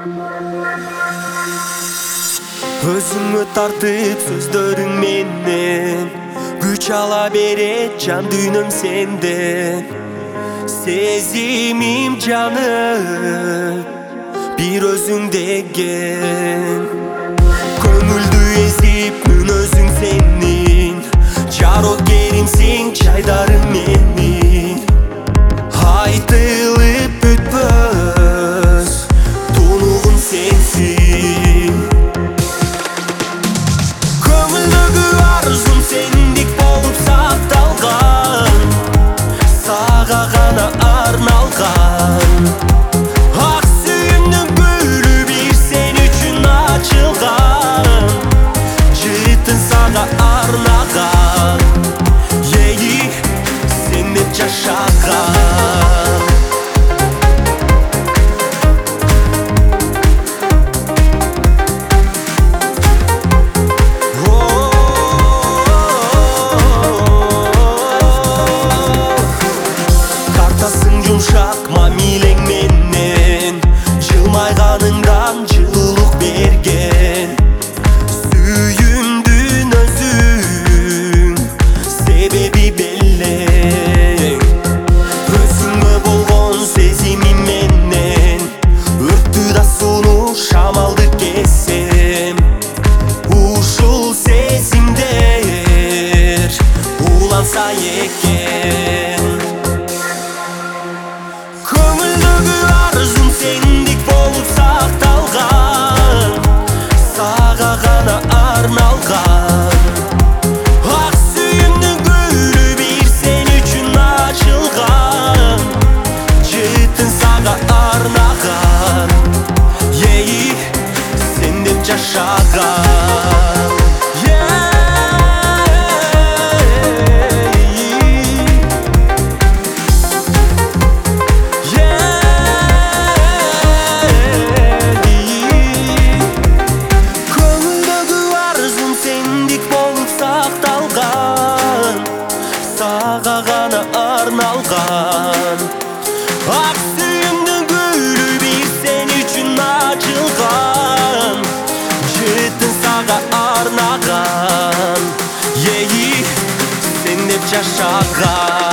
Өзүңө тартып сөздөрүң менен күч ала берет жан дүйнөм сенден. Сезимим жанып бир өзүң деген. Көңүлдү эзип мүнөзүң сенин, жарок керимсиң жайдарым менин. Айтылып бүтпөс тунугум сенсиң. Көңүлдөгү арзум сендик болуп сакталган, сага гана арналган. Ак сүйүмдүн гүлү бир сен үчүн ачылган, жытын сага арнаган. Сен деп жашаган. Жумшак мамилең менен, жылмайганыңдан жылуулук берген. Сүйүмдүн өзүң себеби белең. Өзүңө болгон сезимим менен өрттү да сууну шамалды кесем. Ушул сезимдер уланса экен. Көңүлдөгү арзум сендик болуп сакталган, сага гана арналган. Ак сүйүмдүн гүлү бир сен үчүн ачылган, жытын сага арнаган. Сен деп жашаган. Сага гана арналган. Ак сүйүмдүн гүлү бир сен үчүн ачылган, жытын сага арнаган. Сен деп жашаган.